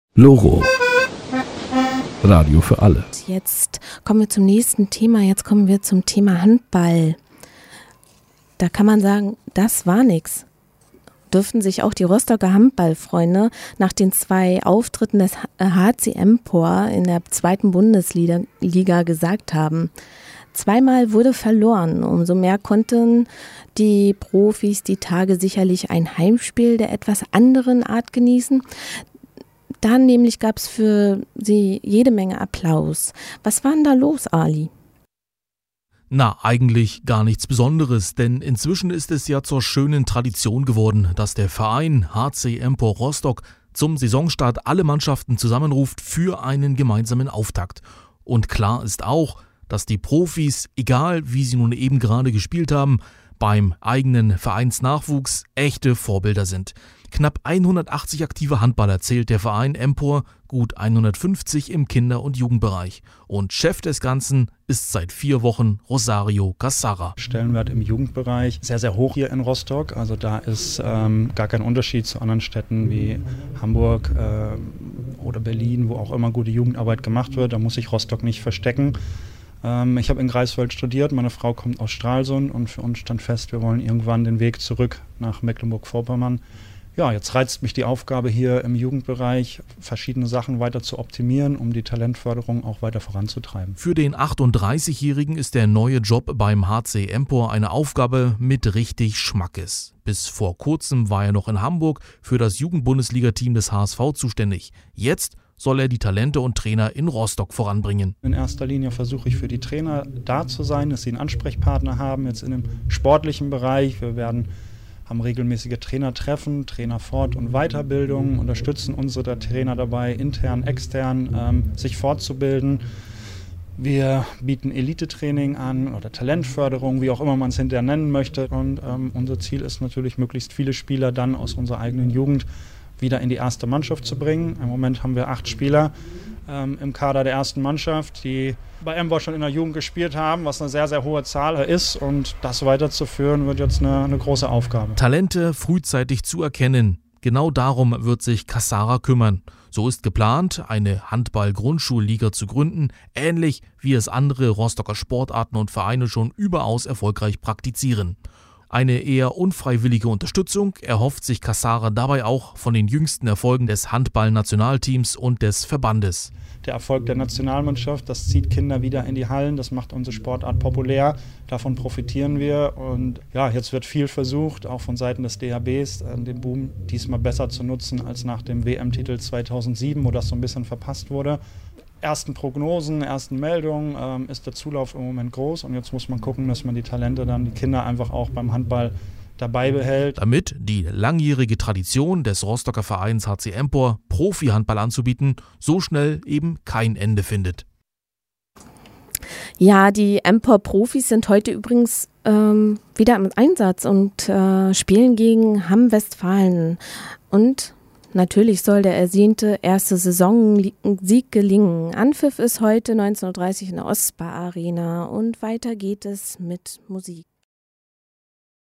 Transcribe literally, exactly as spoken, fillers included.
Loro. Radio für alle. Jetzt kommen wir zum nächsten Thema. Jetzt kommen wir zum Thema Handball. Da kann man sagen, das war nix. Dürften sich auch die Rostocker Handballfreunde nach den zwei Auftritten des H C Empor in der zweiten Bundesliga Liga gesagt haben. Zweimal wurde verloren. Umso mehr konnten die Profis die Tage sicherlich ein Heimspiel der etwas anderen Art genießen. Dann nämlich gab es für sie jede Menge Applaus. Was war denn da los, Ali? Na, eigentlich gar nichts Besonderes, denn inzwischen ist es ja zur schönen Tradition geworden, dass der Verein H C Empor Rostock zum Saisonstart alle Mannschaften zusammenruft für einen gemeinsamen Auftakt. Und klar ist auch, dass die Profis, egal wie sie nun eben gerade gespielt haben, beim eigenen Vereinsnachwuchs echte Vorbilder sind. Knapp hundertachtzig aktive Handballer zählt der Verein Empor, gut hundertfünfzig im Kinder- und Jugendbereich. Und Chef des Ganzen ist seit vier Wochen Rosario Cassara. Stellenwert im Jugendbereich sehr, sehr hoch hier in Rostock. Also da ist ähm, gar kein Unterschied zu anderen Städten wie Hamburg äh, oder Berlin, wo auch immer gute Jugendarbeit gemacht wird. Da muss sich Rostock nicht verstecken. Ähm, ich habe in Greifswald studiert, meine Frau kommt aus Stralsund und für uns stand fest, wir wollen irgendwann den Weg zurück nach Mecklenburg-Vorpommern. Ja, jetzt reizt mich die Aufgabe hier im Jugendbereich, verschiedene Sachen weiter zu optimieren, um die Talentförderung auch weiter voranzutreiben. Für den achtunddreißigjährigen ist der neue Job beim H C Empor eine Aufgabe mit richtig Schmackes. Bis vor kurzem war er noch in Hamburg für das Jugendbundesliga-Team des H S V zuständig. Jetzt soll er die Talente und Trainer in Rostock voranbringen. In erster Linie versuche ich für die Trainer da zu sein, dass sie einen Ansprechpartner haben, jetzt in dem sportlichen Bereich. Wir werden haben regelmäßige Trainertreffen, Trainerfort- und Weiterbildung, unterstützen unsere Trainer dabei, intern, extern, ähm, sich fortzubilden. Wir bieten Elite-Training an oder Talentförderung, wie auch immer man es hinterher nennen möchte. Und ähm, unser Ziel ist natürlich, möglichst viele Spieler dann aus unserer eigenen Jugend wieder in die erste Mannschaft zu bringen. Im Moment haben wir acht Spieler ähm, im Kader der ersten Mannschaft, die bei Empor schon in der Jugend gespielt haben, was eine sehr, sehr hohe Zahl ist. Und das weiterzuführen, wird jetzt eine, eine große Aufgabe. Talente frühzeitig zu erkennen, genau darum wird sich Cassara kümmern. So ist geplant, eine Handball-Grundschulliga zu gründen, ähnlich wie es andere Rostocker Sportarten und Vereine schon überaus erfolgreich praktizieren. Eine eher unfreiwillige Unterstützung erhofft sich Cassara dabei auch von den jüngsten Erfolgen des Handball-Nationalteams und des Verbandes. Der Erfolg der Nationalmannschaft, das zieht Kinder wieder in die Hallen, das macht unsere Sportart populär, davon profitieren wir. Und ja, jetzt wird viel versucht, auch von Seiten des D H Bs, den Boom diesmal besser zu nutzen als nach dem W M-Titel zweitausendsieben, wo das so ein bisschen verpasst wurde. Ersten Prognosen, ersten Meldungen ähm, ist der Zulauf im Moment groß und jetzt muss man gucken, dass man die Talente dann, die Kinder einfach auch beim Handball dabei behält. Damit die langjährige Tradition des Rostocker Vereins H C Empor, Profi-Handball anzubieten, so schnell eben kein Ende findet. Ja, die Empor-Profis sind heute übrigens ähm, wieder im Einsatz und äh, spielen gegen Hamm Westfalen. Und natürlich soll der ersehnte erste Saisonsieg gelingen. Anpfiff ist heute neunzehn Uhr dreißig in der Ostbar Arena und weiter geht es mit Musik.